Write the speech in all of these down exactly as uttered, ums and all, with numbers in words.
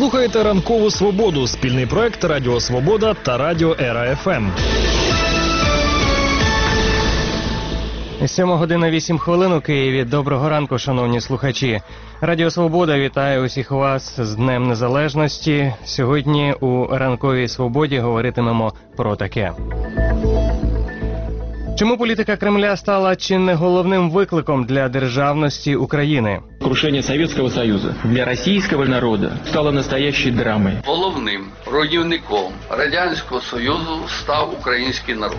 слухаєте «Ранкову свободу» – спільний проект Радіо Свобода та Радіо Ера еф ем. сьома година вісім хвилин у Києві. Доброго ранку, шановні слухачі. Радіо Свобода вітає усіх вас з Днем Незалежності. Сьогодні у «Ранковій свободі» говоритимемо про таке. Чому політика Кремля стала чи не головним викликом для державності України? Крушение Советского Союза для российского народа стало настоящей драмой. Головним руйнівником Радянського Союзу став український народ.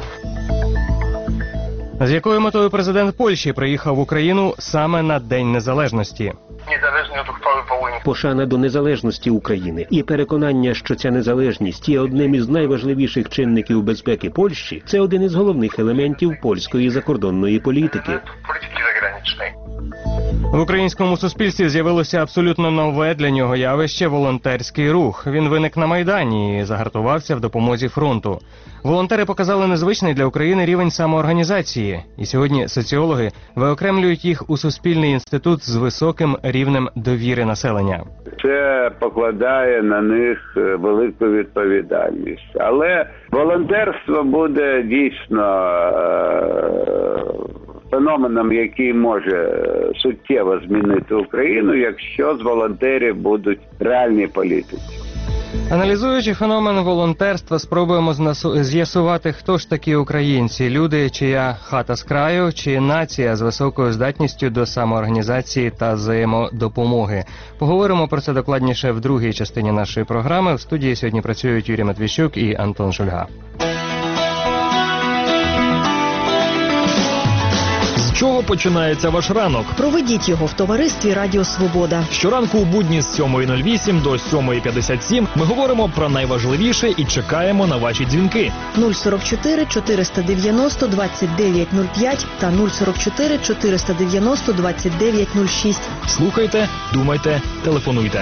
З якою метою президент Польщі приїхав в Україну саме на День Незалежності? Пошана до незалежності України і переконання, що ця незалежність є одним із найважливіших чинників безпеки Польщі, це один із головних елементів польської закордонної політики. В українському суспільстві з'явилося абсолютно нове для нього явище – волонтерський рух. Він виник на Майдані і загартувався в допомозі фронту. Волонтери показали незвичний для України рівень самоорганізації. І сьогодні соціологи виокремлюють їх у суспільний інститут з високим рівнем довіри населення. Це покладає на них велику відповідальність. Але волонтерство буде дійсно феноменом, який може суттєво змінити Україну, якщо з волонтерів будуть реальні політики. Аналізуючи феномен волонтерства, спробуємо з'ясувати, хто ж такі українці. Люди, чия хата з краю, чи нація з високою здатністю до самоорганізації та взаємодопомоги. Поговоримо про це докладніше в другій частині нашої програми. В студії сьогодні працюють Юрій Матвійчук і Антон Шульга. З чого починається ваш ранок? Проведіть його в товаристві Радіо Свобода. Щоранку у будні з сьомої нуль вісім до сьомої п'ятдесят сім ми говоримо про найважливіше і чекаємо на ваші дзвінки. нуль сорок чотири чотириста дев'яносто двадцять дев'ять нуль п'ять та нуль сорок чотири чотириста дев'яносто двадцять дев'ять нуль шість. Слухайте, думайте, телефонуйте.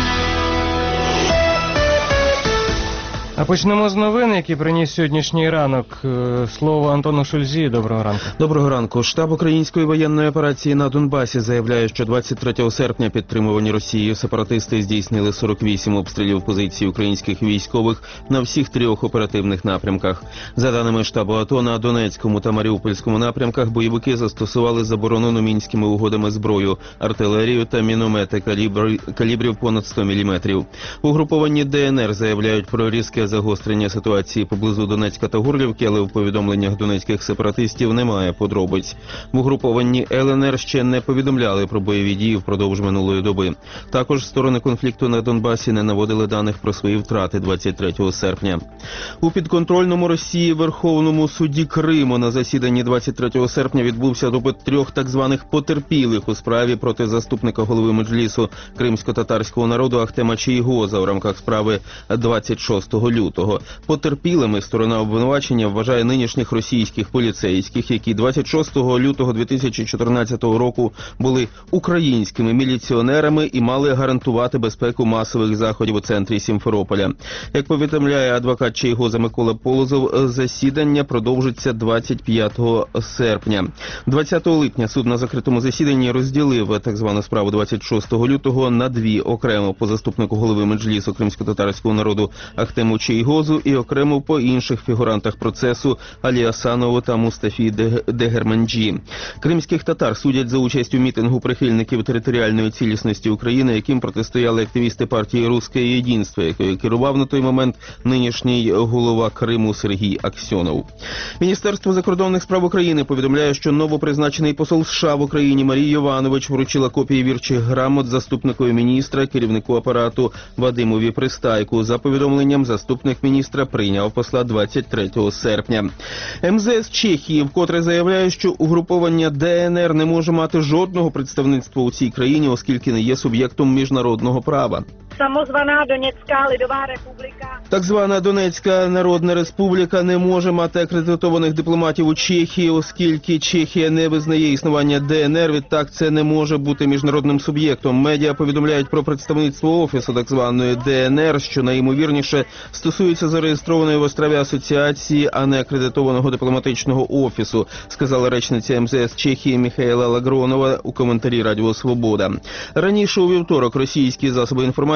А почнемо з новин, які приніс сьогоднішній ранок. Слово Антону Шульзі. Доброго ранку. Доброго ранку. Штаб української воєнної операції на Донбасі заявляє, що двадцять третього серпня підтримувані Росією сепаратисти здійснили сорок вісім обстрілів позицій українських військових на всіх трьох оперативних напрямках. За даними штабу АТО, на Донецькому та Маріупольському напрямках бойовики застосували заборонену мінськими угодами зброю, артилерію та міномети калібр... калібрів понад сто міліметрів. Угруповані ДНР заявляють про різке загострення ситуації поблизу Донецька та Горлівки, але в повідомленнях донецьких сепаратистів немає подробиць. В угрупованні ЛНР ще не повідомляли про бойові дії впродовж минулої доби. Також сторони конфлікту на Донбасі не наводили даних про свої втрати двадцять третього серпня. У підконтрольному Росії Верховному суді Криму на засіданні двадцять третього серпня відбувся допит трьох так званих потерпілих у справі проти заступника голови Меджлісу кримсько-татарського народу Ахтема Чийгоза в рамках справи двадцять шостого лютого. Потерпілими сторона обвинувачення вважає нинішніх російських поліцейських, які двадцять шостого лютого дві тисячі чотирнадцятого року були українськими міліціонерами і мали гарантувати безпеку масових заходів у центрі Сімферополя. Як повідомляє адвокат Чийгоза Микола Полозов, засідання продовжиться двадцять п'ятого серпня. двадцятого липня суд на закритому засіданні розділив так звану справу двадцять шостого лютого на дві окремо по заступнику голови Меджлісу кримсько-татарського народу Ахтему Чийгозу і окремо по інших фігурантах процесу Алі Асанову та Мустафі Дегерменджі. Кримських татар судять за участь у мітингу прихильників територіальної цілісності України, яким протистояли активісти партії «Русське єдинство», якою керував на той момент нинішній голова Криму Сергій Аксьонов. Міністерство закордонних справ України повідомляє, що новопризначений посол США в Україні Марія Йованович вручила копії вірчих грамот заступникові міністра, керівнику апарату Вадимові Пристайку. За повідомленням, заступник міністра прийняв посла двадцять третього серпня. ем зе ес Чехії вкотре заявляє, що угруповання ДНР не може мати жодного представництва у цій країні, оскільки не є суб'єктом міжнародного права. Samozvaná Donetská lidová republika. Так звана Донецька Народна Республіка не може мати акредитованих дипломатів у Чехії, оскільки Чехія не визнає існування ДНР, відтак це не може бути міжнародним суб'єктом. Медіа повідомляють про представництво офісу так званої ДНР, що найімовірніше стосується зареєстрованої в Острові асоціації, а не акредитованого дипломатичного офісу, сказала речниця ем зе ес Чехії Міхаела Лагронова у коментарі Радіо Свобода. Раніше у вівторок російські засоби інформації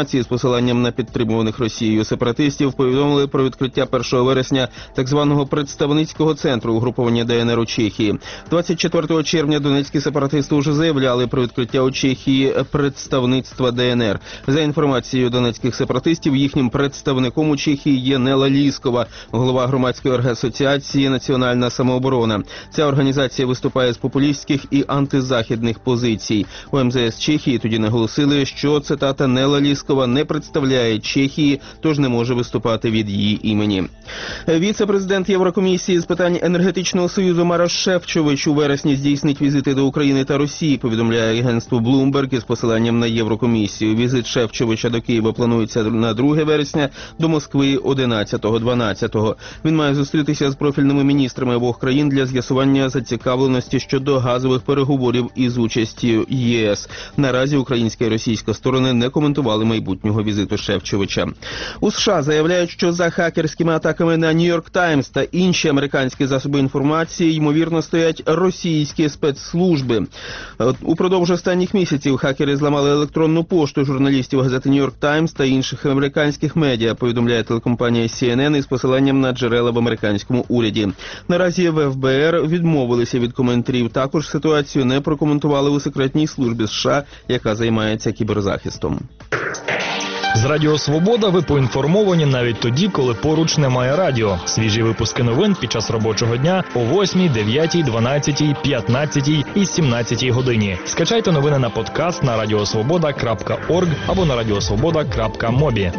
інформації з посиланням на підтримуваних Росією сепаратистів повідомили про відкриття першого вересня так званого представницького центру угруповання ДНР у Чехії. двадцять четвертого червня донецькі сепаратисти вже заявляли про відкриття у Чехії представництва ДНР. За інформацією донецьких сепаратистів, їхнім представником у Чехії є Нела Ліскова, голова громадської асоціації «Національна самооборона». Ця організація виступає з популістських і антизахідних позицій. У ем зе ес Чехії тоді наголосили, що, цитата, Нела Ліскова не представляє Чехії, тож не може виступати від її імені. Віце-президент Єврокомісії з питань енергетичного союзу Марош Шефчович у вересні здійснить візити до України та Росії, повідомляє агентство Bloomberg із посиланням на Єврокомісію. Візит Шефчовича до Києва планується на друге вересня, до Москви одинадцятого-дванадцятого. Він має зустрітися з профільними міністрами обох країн для з'ясування зацікавленості щодо газових переговорів із участю ЄС. Наразі українська і російська сторони не коментували майбутнього візиту Шефчовича. У США заявляють, що за хакерськими атаками на Нью-Йорк Таймс та інші американські засоби інформації ймовірно стоять російські спецслужби. Упродовж останніх місяців хакери зламали електронну пошту журналістів газети Нью-Йорк Таймс та інших американських медіа, повідомляє телекомпанія Сі Ен Ен із посиланням на джерела в американському уряді. Наразі в еф бе ер відмовилися від коментарів. Також ситуацію не прокоментували у секретній службі США, яка займається кіберзахистом. З Радіо Свобода ви поінформовані навіть тоді, коли поруч немає радіо. Свіжі випуски новин під час робочого дня о восьмій, дев'ятій, дванадцятій, п'ятнадцятій і сімнадцятій годині. Скачайте новини на подкаст на радіосвобода крапка орг або на радіосвобода крапка мобі.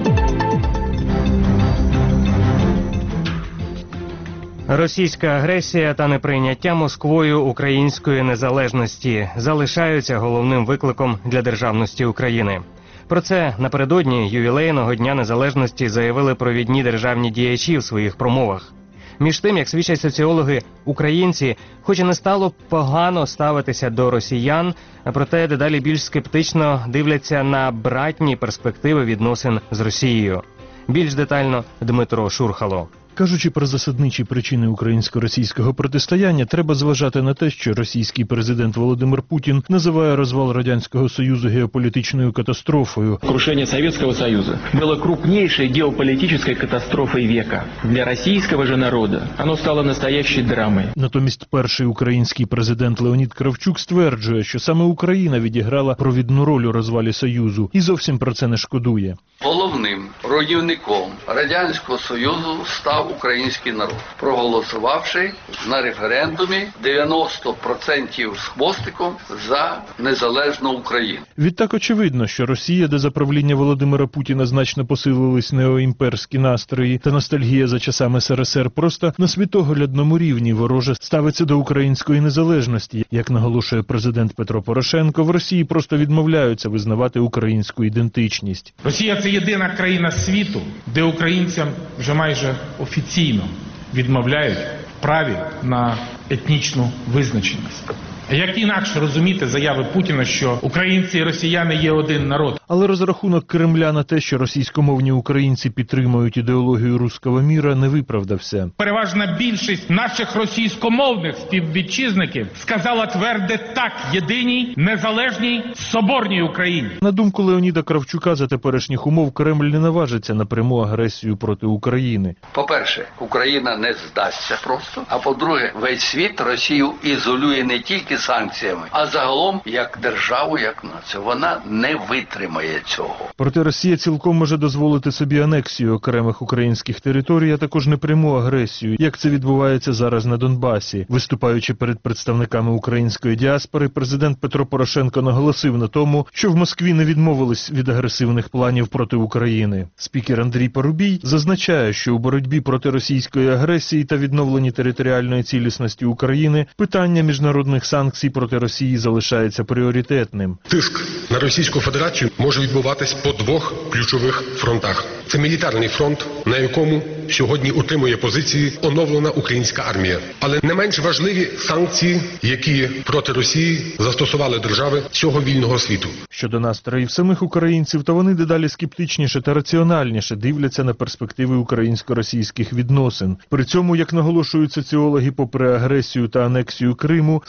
Російська агресія та неприйняття Москвою української незалежності залишаються головним викликом для державності України. Про це напередодні ювілейного Дня Незалежності заявили провідні державні діячі в своїх промовах. Між тим, як свідчать соціологи, українці, хоч і не стало погано ставитися до росіян, проте дедалі більш скептично дивляться на братні перспективи відносин з Росією. Більш детально Дмитро Шурхало. Кажучи про засадничі причини українсько-російського протистояння, треба зважати на те, що російський президент Володимир Путін називає розвал Радянського Союзу геополітичною катастрофою. Крушение Советского Союза было крупнейшей геополитической катастрофой века. Для российского же народа оно стало настоящей драмой. Натомість перший український президент Леонід Кравчук стверджує, що саме Україна відіграла провідну роль у розвалі Союзу і зовсім про це не шкодує. Головним руйнівником Радянського Союзу став український народ, проголосувавши на референдумі дев'яносто відсотків з хвостиком за незалежну Україну. Відтак очевидно, що Росія, де за правління Володимира Путіна значно посилились неоімперські настрої та ностальгія за часами ес ер ес ер, просто на світоглядному рівні вороже ставиться до української незалежності. Як наголошує президент Петро Порошенко, в Росії просто відмовляються визнавати українську ідентичність. Росія – це єдина країна світу, де українцям вже майже офіційно відмовляють в праві на етнічну визначеність. А як інакше розуміти заяви Путіна, що українці і росіяни є один народ? Але розрахунок Кремля на те, що російськомовні українці підтримують ідеологію руського міра, не виправдався. Переважна більшість наших російськомовних співвітчизників сказала тверде так єдиній, незалежній, соборній Україні. На думку Леоніда Кравчука, за теперішніх умов Кремль не наважиться на пряму агресію проти України. По-перше, Україна не здасться просто, а по-друге, весь світ Росію ізолює не тільки санкціями, а загалом як державу, як націю. Вона не витримає цього. Проте Росія цілком може дозволити собі анексію окремих українських територій, а також непряму агресію, як це відбувається зараз на Донбасі. Виступаючи перед представниками української діаспори, президент Петро Порошенко наголосив на тому, що в Москві не відмовились від агресивних планів проти України. Спікер Андрій Парубій зазначає, що у боротьбі проти російської агресії та відновленні територіальної цілісності України питання міжнародних санкцій проти Росії залишається пріоритетним. Тиск на Російську Федерацію може відбуватись по двох ключових фронтах. Це мілітарний фронт, на якому сьогодні утримує позиції оновлена українська армія. Але не менш важливі санкції, які проти Росії застосували держави всього вільного світу. Щодо настроїв самих українців, то вони дедалі скептичніше та раціональніше дивляться на перспективи українсько-російських відносин. При цьому, як наголошують соціологи, попри агресію та анексію Криму, ставлення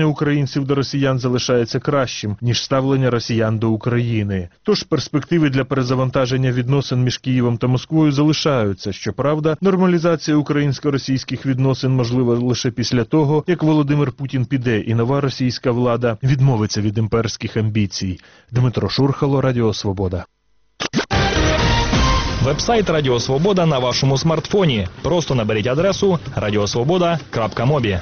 українців до росіян залишається кращим, ніж ставлення росіян до України. Тож перспективи для перезавантаження відносин між Києвом та Москвою залишаються. Щоправда, нормалізація українсько-російських відносин можлива лише після того, як Володимир Путін піде і нова російська влада відмовиться від імперських амбіцій. Дмитро Шурхало, Радіо Свобода. Вебсайт Радіо Свобода на вашому смартфоні. Просто наберіть адресу радіосвобода крапка мобі.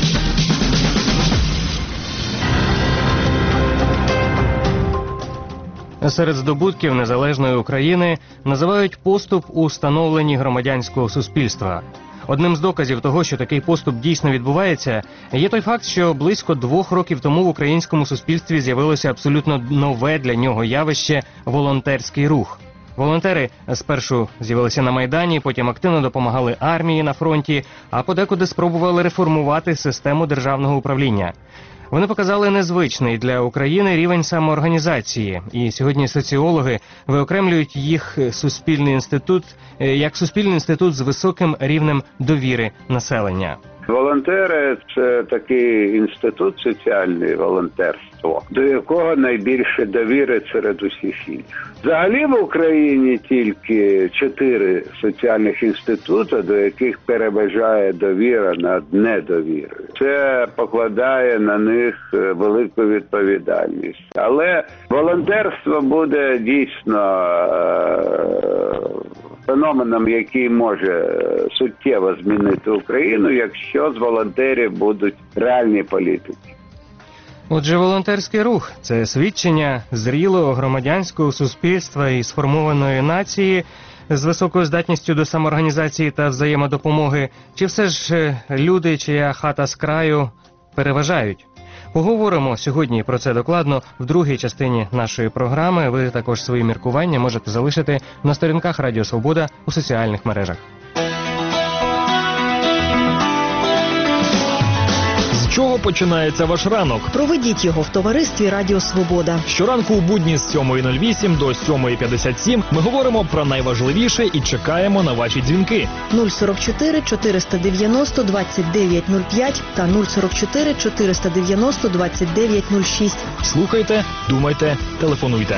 Серед здобутків незалежної України називають поступ у становленні громадянського суспільства. Одним з доказів того, що такий поступ дійсно відбувається, є той факт, що близько двох років тому в українському суспільстві з'явилося абсолютно нове для нього явище – волонтерський рух. Волонтери спершу з'явилися на Майдані, потім активно допомагали армії на фронті, а подекуди спробували реформувати систему державного управління. Вони показали незвичний для України рівень самоорганізації, і сьогодні соціологи виокремлюють їх суспільний інститут як суспільний інститут з високим рівнем довіри населення. Волонтери – це такий інститут соціальний, волонтерство, до якого найбільше довіри серед усіх інших. Взагалі в Україні тільки чотири соціальних інститути, до яких переважає довіра над недовірою. Це покладає на них велику відповідальність. Але волонтерство буде дійсно феноменом, який може суттєво змінити Україну, якщо з волонтерів будуть реальні політики. Отже, волонтерський рух – це свідчення зрілого громадянського суспільства і сформованої нації з високою здатністю до самоорганізації та взаємодопомоги, чи все ж люди, чия хата з краю, переважають? Поговоримо сьогодні про це докладно в другій частині нашої програми. Ви також свої міркування можете залишити на сторінках Радіо Свобода у соціальних мережах. З чого починається ваш ранок? Проведіть його в товаристві Радіо Свобода. Щоранку у будні з сьомої нуль вісім до сьомої п'ятдесят сім ми говоримо про найважливіше і чекаємо на ваші дзвінки. нуль сорок чотири чотириста дев'яносто двадцять дев'ять нуль п'ять та нуль сорок чотири чотириста дев'яносто двадцять дев'ять нуль шість. Слухайте, думайте, телефонуйте.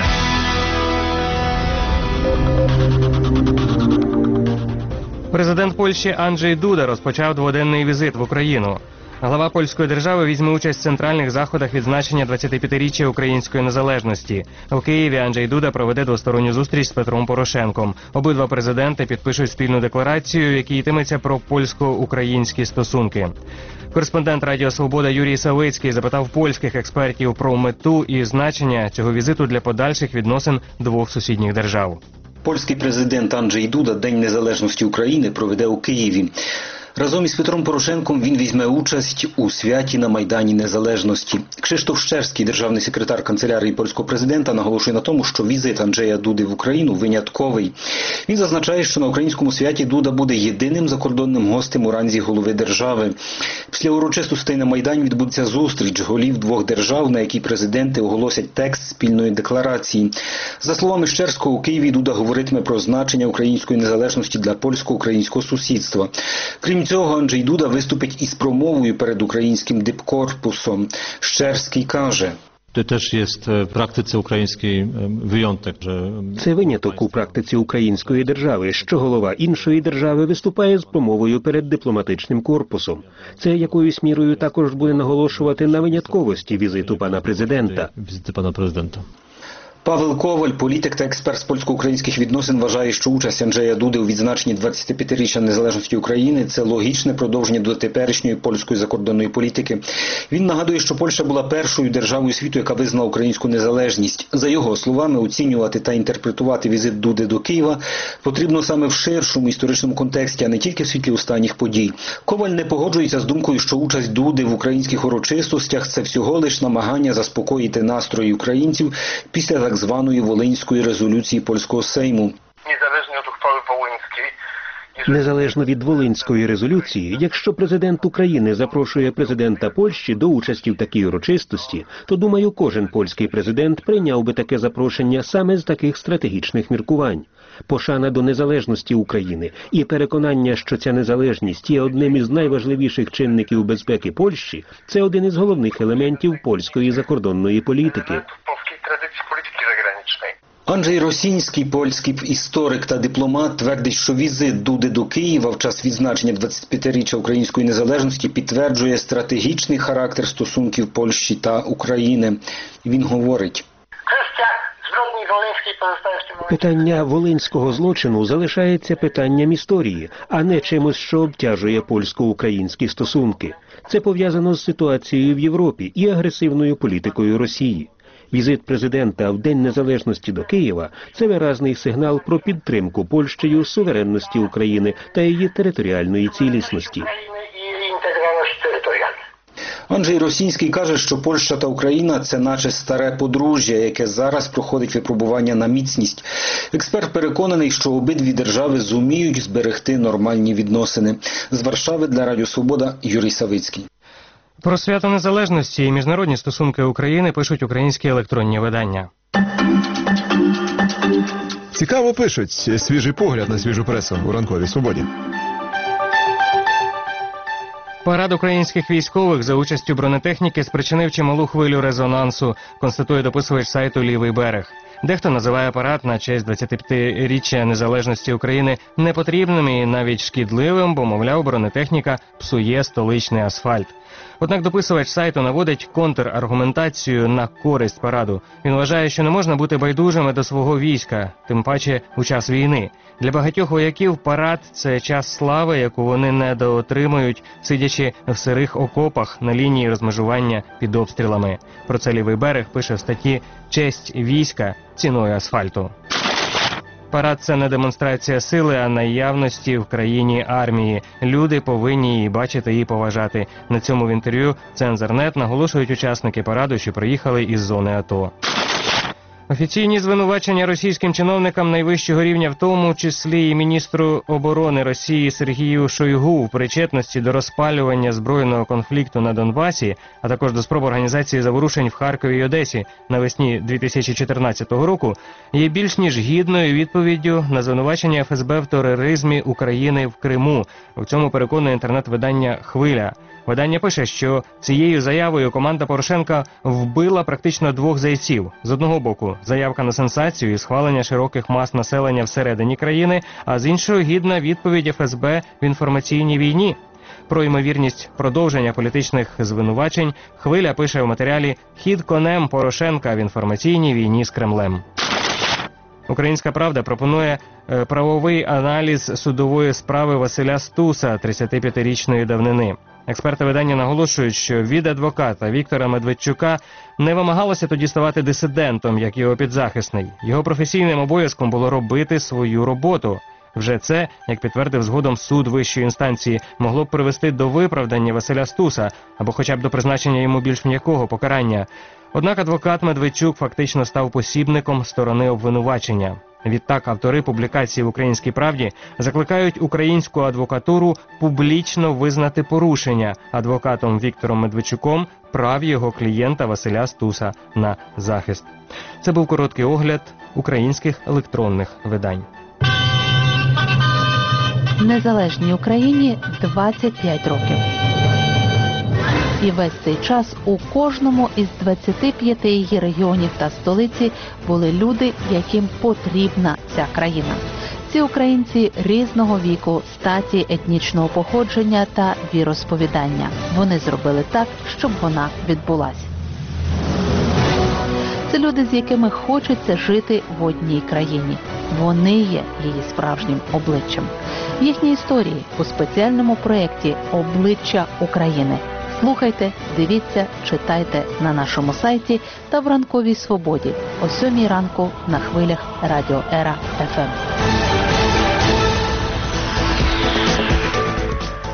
Президент Польщі Анджей Дуда розпочав дводенний візит в Україну. Глава польської держави візьме участь в центральних заходах відзначення двадцятип'ятиріччя української незалежності. У Києві Анджей Дуда проведе двосторонню зустріч з Петром Порошенком. Обидва президенти підпишуть спільну декларацію, в якій йтиметься про польсько-українські стосунки. Кореспондент Радіо Свобода Юрій Савицький запитав польських експертів про мету і значення цього візиту для подальших відносин двох сусідніх держав. Польський президент Анджей Дуда День незалежності України проведе у Києві. Разом із Петром Порошенком він візьме участь у святі на Майдані Незалежності. Кшиштоф Щерський, державний секретар канцелярії польського президента, наголошує на тому, що візит Анджея Дуди в Україну винятковий. Він зазначає, що на українському святі Дуда буде єдиним закордонним гостем у ранзі голови держави. Після урочистостей на Майдані відбудеться зустріч голів двох держав, на якій президенти оголосять текст спільної декларації. За словами Щерського, у Києві Дуда говоритиме про значення української незалежності для польсько-українського сусідства. Крім цього, Анджей Дуда виступить із промовою перед українським дипкорпусом. Щерський каже: To też jest w praktyce ukraińskiej wyjątek, że... Це виняток у практиці української держави, що голова іншої держави виступає з промовою перед дипломатичним корпусом. Це якоюсь мірою також буде наголошувати на винятковості візиту пана президента. Візити пана президента. Павел Коваль, політик та експерт з польсько-українських відносин, вважає, що участь Анджея Дуди у відзначенні двадцятип'ятиріччя незалежності України – це логічне продовження до теперішньої польської закордонної політики. Він нагадує, що Польща була першою державою світу, яка визнала українську незалежність. За його словами, оцінювати та інтерпретувати візит Дуди до Києва потрібно саме в ширшому історичному контексті, а не тільки в світлі останніх подій. Коваль не погоджується з думкою, що участь Дуди в українських урочистостях – це всього лиш намагання заспокоїти настрої українців після так званої Волинської резолюції польського Сейму. Niezależnie od uchwały wołyńskiej, Незалежно від Волинської резолюції, якщо президент України запрошує президента Польщі до участі в такій урочистості, то, думаю, кожен польський президент прийняв би таке запрошення саме з таких стратегічних міркувань. Пошана до незалежності України і переконання, що ця незалежність є одним із найважливіших чинників безпеки Польщі – це один із головних елементів польської закордонної політики. Анджей Росінський, польський історик та дипломат, твердить, що візит Дуди до Києва в час відзначення двадцятип'ятиріччя української незалежності підтверджує стратегічний характер стосунків Польщі та України. Він говорить: питання волинського злочину залишається питанням історії, а не чимось, що обтяжує польсько-українські стосунки. Це пов'язано з ситуацією в Європі і агресивною політикою Росії. Візит президента в День Незалежності до Києва – це виразний сигнал про підтримку Польщею суверенності України та її територіальної цілісності. Анджей Росінський каже, що Польща та Україна – це наче старе подружжя, яке зараз проходить випробування на міцність. Експерт переконаний, що обидві держави зуміють зберегти нормальні відносини. З Варшави для Радіо Свобода Юрій Савицький. Про свято Незалежності і міжнародні стосунки України пишуть українські електронні видання. Цікаво пишуть. Свіжий погляд на свіжу пресу у ранковій Свободі. Парад українських військових за участю бронетехніки спричинив чималу хвилю резонансу, констатує дописувач сайту «Лівий берег». Дехто називає парад на честь двадцятип'ятиріччя незалежності України непотрібним і навіть шкідливим, бо, мовляв, бронетехніка псує столичний асфальт. Однак дописувач сайту наводить контраргументацію на користь параду. Він вважає, що не можна бути байдужими до свого війська, тим паче у час війни. Для багатьох вояків парад – це час слави, яку вони недоотримують, сидячи в сирих окопах на лінії розмежування під обстрілами. Про це «Лівий берег» пише в статті «Честь війська ціною асфальту». Парад – це не демонстрація сили, а наявності в країні армії. Люди повинні її бачити і поважати. На цьому в інтерв'ю «Цензор.нет» наголошують учасники параду, що приїхали із зони АТО. Офіційні звинувачення російським чиновникам найвищого рівня, в тому числі і міністру оборони Росії Сергію Шойгу, в причетності до розпалювання збройного конфлікту на Донбасі, а також до спроб організації заворушень в Харкові і Одесі навесні дві тисячі чотирнадцятого року, є більш ніж гідною відповіддю на звинувачення еф ес бе в тероризмі України в Криму. В цьому переконує інтернет-видання «Хвиля». Видання пише, що цією заявою команда Порошенка вбила практично двох зайців. З одного боку, заявка на сенсацію і схвалення широких мас населення всередині країни, а з іншого гідна відповідь еф ес бе в інформаційній війні. Про ймовірність продовження політичних звинувачень «Хвиля» пише в матеріалі «Хід конем Порошенка в інформаційній війні з Кремлем». «Українська правда» пропонує е, правовий аналіз судової справи Василя Стуса, тридцятип'ятирічної давнини. Експерти видання наголошують, що від адвоката Віктора Медведчука не вимагалося тоді ставати дисидентом, як його підзахисний. Його професійним обов'язком було робити свою роботу. Вже це, як підтвердив згодом суд вищої інстанції, могло б привести до виправдання Василя Стуса, або хоча б до призначення йому більш м'якого покарання. Однак адвокат Медведчук фактично став посібником сторони обвинувачення. Відтак автори публікації в «Українській правді» закликають українську адвокатуру публічно визнати порушення адвокатом Віктором Медведчуком прав його клієнта Василя Стуса на захист. Це був короткий огляд українських електронних видань. Незалежній Україні двадцять п'ять років. І весь цей час у кожному із двадцяти п'яти її регіонів та столиці були люди, яким потрібна ця країна. Ці українці різного віку, статі, етнічного походження та віросповідання. Вони зробили так, щоб вона відбулась. Це люди, з якими хочеться жити в одній країні. Вони є її справжнім обличчям. Їхні історії у спеціальному проєкті «Обличчя України». Слухайте, дивіться, читайте на нашому сайті та в ранковій Свободі о сьомій ранку на хвилях Радіо Ера еф ем.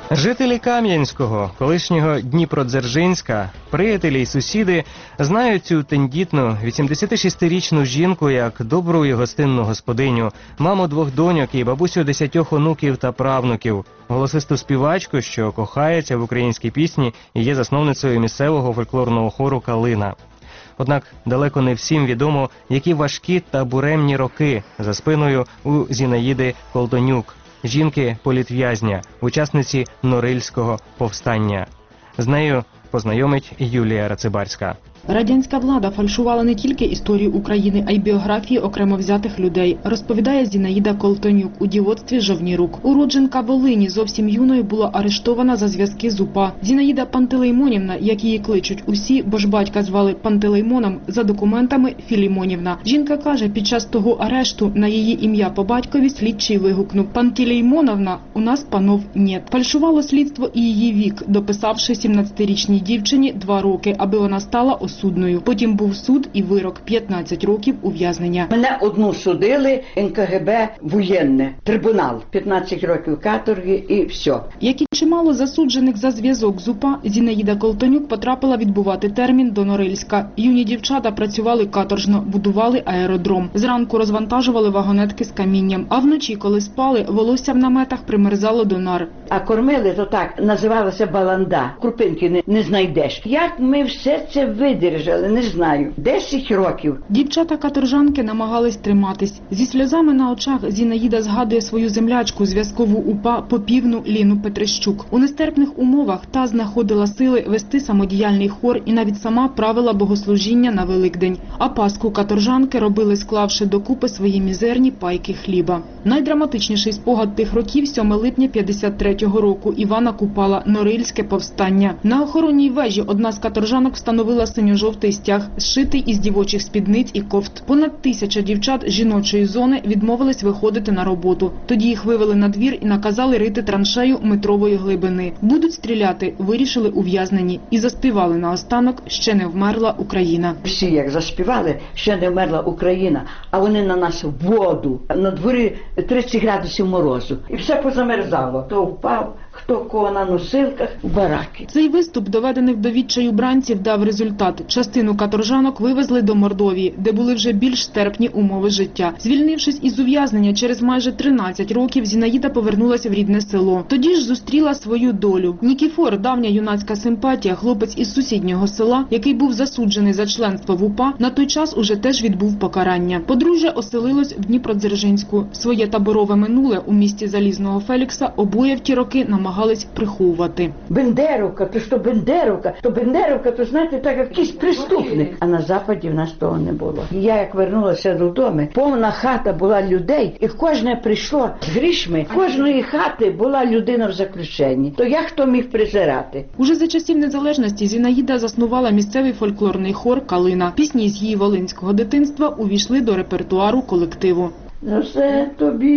Жителі Кам'янського, колишнього Дніпродзержинська, приятелі й сусіди знають цю тендітну вісімдесятишестирічну жінку як добру і гостинну господиню, маму двох доньок і бабусю десятьох онуків та правнуків, голосисту співачку, що кохається в українській пісні і є засновницею місцевого фольклорного хору «Калина». Однак далеко не всім відомо, які важкі та буремні роки за спиною у Зінаїди Колтонюк, жінки-політв'язня, учасниці Норильського повстання. З нею познайомить Юлія Рацибарська. Радянська влада фальшувала не тільки історію України, а й біографії окремо взятих людей, розповідає Зінаїда Колтонюк у дівоцтві «Жовнірук». Уродженка Волині зовсім юною була арештована за зв'язки з УПА. Зінаїда Пантелеймонівна, як її кличуть усі, бо ж батька звали Пантелеймоном, за документами Філімонівна. Жінка каже, під час того арешту на її ім'я по батькові слідчий вигукнув: «Пантелеймоновна, у нас панов нет». Фальшувало слідство і її вік, дописавши сімнадцятирічній дівчині два роки, аби вона стала осудною. Потім був суд і вирок – п'ятнадцять років ув'язнення. Мене одну судили, ен ка ге бе воєнне, трибунал, п'ятнадцять років каторги і все. Як і чимало засуджених за зв'язок з УПА, Зінаїда Колтонюк потрапила відбувати термін до Норильська. Юні дівчата працювали каторжно, будували аеродром. Зранку розвантажували вагонетки з камінням, а вночі, коли спали, волосся в наметах примерзало до нар. А кормили то так, називалося баланда. Крупинки не, не знайдеш. Як ми все це видержали, не знаю. Десять років. Дівчата-каторжанки намагались триматись. Зі сльозами на очах Зінаїда згадує свою землячку, зв'язкову УПА Попівну Ліну Петрищук. У нестерпних умовах та знаходила сили вести самодіяльний хор і навіть сама правила богослужіння на Великдень. А Пасху каторжанки робили, склавши докупи свої мізерні пайки хліба. Найдраматичніший спогад тих років – сьомого липня п'ятдесят третього року. Івана Купала, Норильське повстання. На охоронній вежі одна з каторжанок встановила синьо-жовтий стяг, зшитий із дівочих спідниць і кофт. Понад тисяча дівчат жіночої зони відмовились виходити на роботу. Тоді їх вивели на двір і наказали рити траншею метрової глибини. Будуть стріляти, вирішили ув'язнені. І заспівали наостанок «Ще не вмерла Україна». Всі як заспівали «Ще не вмерла Україна», а вони на нас воду. На дворі тридцять градусів морозу. І все позамерзало. Хто впав, хто кого на носилках, в бараки. Цей виступ доведених до відчаю бранців дав результат. Частину каторжанок вивезли до Мордовії, де були вже більш стерпні умови життя. Звільнившись із ув'язнення через майже тринадцять років, Зінаїда повернулася в рідне село. Тоді ж зустріла свою долю. Нікіфор, давня юнацька симпатія, хлопець із сусіднього села, який був засуджений за членство в УПА, на той час уже теж відбув покарання. Подружжя оселилось в Дніпродзержинську. Своє таборове минуле у місті Залізного Фелікса обоє в ті роки намагались приховувати. Бендеровка, то що Бендеровка, то Бендеровка, то знаєте, так як якийсь преступник. А на Западі в нас того не було. Я як вернулася додому, повна хата була людей, і кожне прийшло з грішми. Кожної хати була людина в заключенні. То як хто міг презирати? Уже за часів незалежності Зінаїда заснувала місцевий фольклорний хор «Калина». Пісні з її волинського дитинства увійшли до репертуару колективу. За все тобі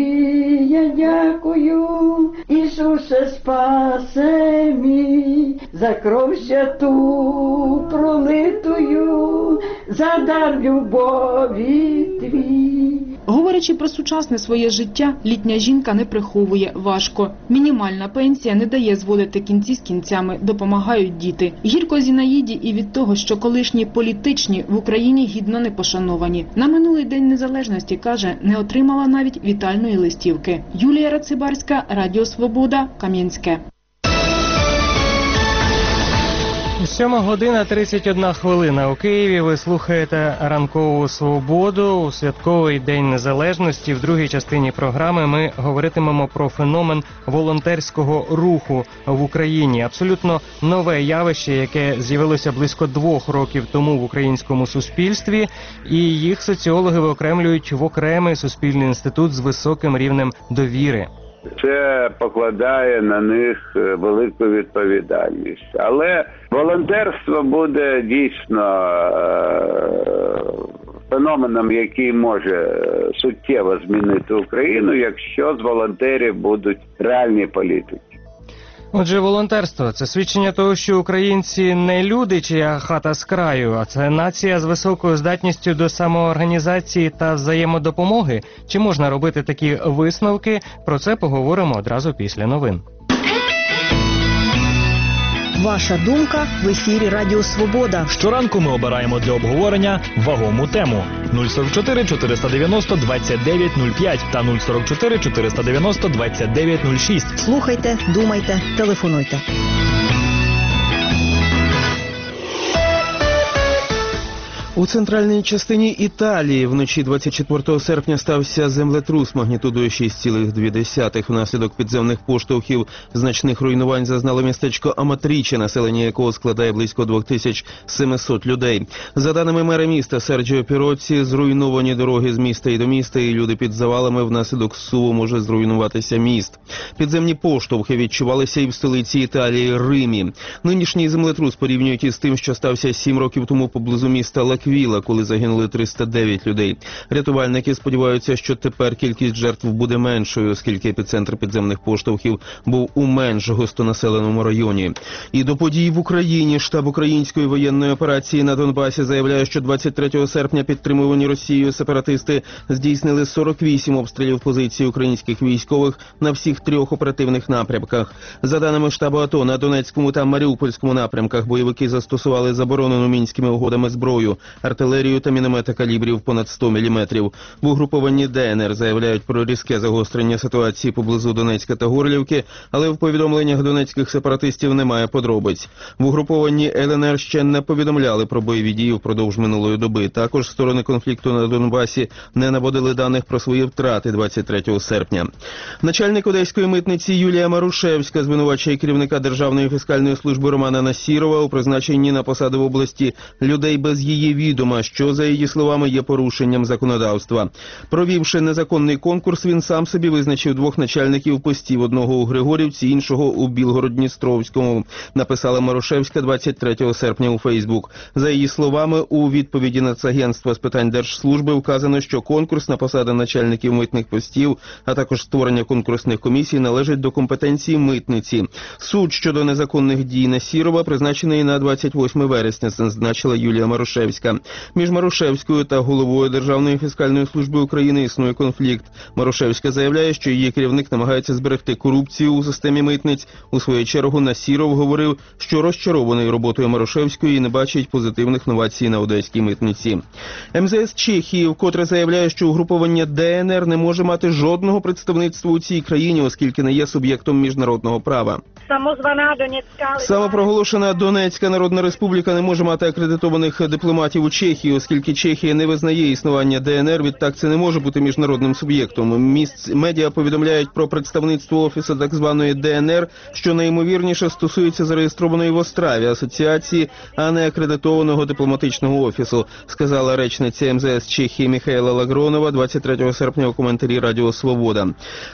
я дякую, Ісусе спасе мій, за кров святу пролитую, за дар любові твій. Говорячи про сучасне своє життя, літня жінка не приховує: важко. Мінімальна пенсія не дає зводити кінці з кінцями, допомагають діти. Гірко Зінаїді і від того, що колишні політичні в Україні гідно не пошановані. На минулий День Незалежності, каже, не отримала навіть вітальної листівки. Юлія Рацибарська, Радіо Свобода, Кам'янське. Сьома година тридцять одна хвилина у Києві. Ви слухаєте ранкову свободу у святковий День Незалежності. В другій частині програми ми говоритимемо про феномен волонтерського руху в Україні. Абсолютно нове явище, яке з'явилося близько двох років тому в українському суспільстві. І їх соціологи виокремлюють в окремий суспільний інститут з високим рівнем довіри. Це покладає на них велику відповідальність. Але волонтерство буде дійсно феноменом, який може суттєво змінити Україну, якщо з волонтерів будуть реальні політики. Отже, волонтерство – це свідчення того, що українці не люди, чия хата з краю, а це нація з високою здатністю до самоорганізації та взаємодопомоги. Чи можна робити такі висновки? Про це поговоримо одразу після новин. Ваша думка в ефірі Радіо Свобода. Щоранку ми обираємо для обговорення вагому тему. нуль сорок чотири чотириста дев'яносто двадцять дев'ять нуль п'ять та нуль сорок чотири чотириста дев'яносто двадцять дев'ять нуль шість. Слухайте, думайте, телефонуйте. У центральній частині Італії вночі двадцять четвертого серпня стався землетрус магнітудою шість цілих дві десятих. Внаслідок підземних поштовхів значних руйнувань зазнало містечко Аматріче, населення якого складає близько дві тисячі сімсот людей. За даними мера міста Серджіо Піроці, зруйновані дороги з міста і до міста, і люди під завалами. Внаслідок зсуву може зруйнуватися міст. Підземні поштовхи відчувалися і в столиці Італії – Римі. Нинішній землетрус порівнюють із тим, що стався сім років тому поблизу міста Лаквіла, коли загинули триста дев'ять людей. Рятувальники сподіваються, що тепер кількість жертв буде меншою, оскільки епіцентр підземних поштовхів був у менш густонаселеному районі. І до подій в Україні штаб української воєнної операції на Донбасі заявляє, що двадцять третього серпня підтримувані Росією сепаратисти здійснили сорок вісім обстрілів позицій українських військових на всіх трьох оперативних напрямках. За даними штабу АТО, на Донецькому та Маріупольському напрямках бойовики застосували заборонену мінськими угодами зброю, артилерію та міномети калібрів понад сто міліметрів. В угрупованні ДНР заявляють про різке загострення ситуації поблизу Донецька та Горлівки, але в повідомленнях донецьких сепаратистів немає подробиць. В угрупованні ЛНР ще не повідомляли про бойові дії впродовж минулої доби. Також сторони конфлікту на Донбасі не наводили даних про свої втрати двадцять третього серпня. Начальник Одеської митниці Юлія Марушевська звинувачує керівника Державної фіскальної служби Романа Насірова у призначенні на посади в області людей без її відома, що, за її словами, є порушенням законодавства. Провівши незаконний конкурс, він сам собі визначив двох начальників постів, одного у Григорівці, іншого у Білгород-Дністровському, написала Марушевська двадцять третього серпня у Фейсбук. За її словами, у відповіді Нацагентства з питань держслужби вказано, що конкурс на посади начальників митних постів, а також створення конкурсних комісій належить до компетенції митниці. Суд щодо незаконних дій Насірова призначений на двадцять восьме вересня, зазначила Юлія Марушевська. Між Марушевською та головою Державної фіскальної служби України існує конфлікт. Марушевська заявляє, що її керівник намагається зберегти корупцію у системі митниць. У свою чергу Насіров говорив, що розчарований роботою Марушевської і не бачить позитивних новацій на одеській митниці. ем зе ес Чехії вкотре заявляє, що угруповання ДНР не може мати жодного представництва у цій країні, оскільки не є суб'єктом міжнародного права. Самозвана Донецька... Самопроголошена Донецька Народна Республіка не може мати акредитованих дипломатів у Чехії, оскільки Чехія не визнає існування ДНР, відтак це не може бути міжнародним суб'єктом. Місць медіа повідомляють про представництво офісу так званої ДНР, що найімовірніше стосується зареєстрованої в Острові асоціації, а не акредитованого дипломатичного офісу, сказала речниця ем зе ес Чехії Міхаела Лагронова двадцять третього серпня у коментарі Радіо Свобода.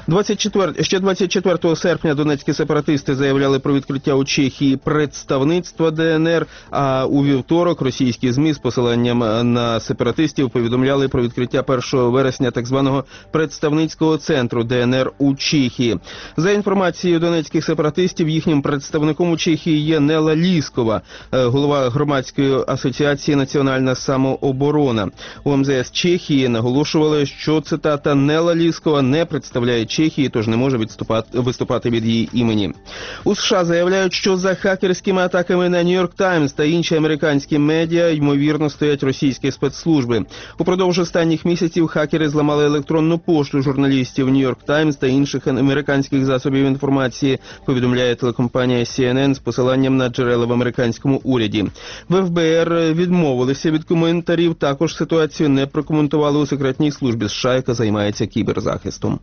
Ще двадцять четвертого серпня донецькі сепаратисти заявляли про відкриття у Чехії представництва ДНР, а у вівторок російські ЗМІ з посиланням на сепаратистів повідомляли про відкриття першого вересня так званого представницького центру ДНР у Чехії. За інформацією донецьких сепаратистів, їхнім представником у Чехії є Нела Ліскова, голова громадської асоціації «Національна самооборона». У ем зе ес Чехії наголошували, що, цитата, «Нела Ліскова не представляє Чехії, тож не може відступати, виступати від її імені». У США заявляють, що за хакерськими атаками на Нью-Йорк Таймс та інші американські медіа, ймовірно, стоять російські спецслужби. Упродовж останніх місяців хакери зламали електронну пошту журналістів Нью-Йорк Таймс та інших американських засобів інформації, повідомляє телекомпанія сі ен ен з посиланням на джерела в американському уряді. В еф бе ер відмовилися від коментарів, також ситуацію не прокоментували у секретній службі США, яка займається кіберзахистом.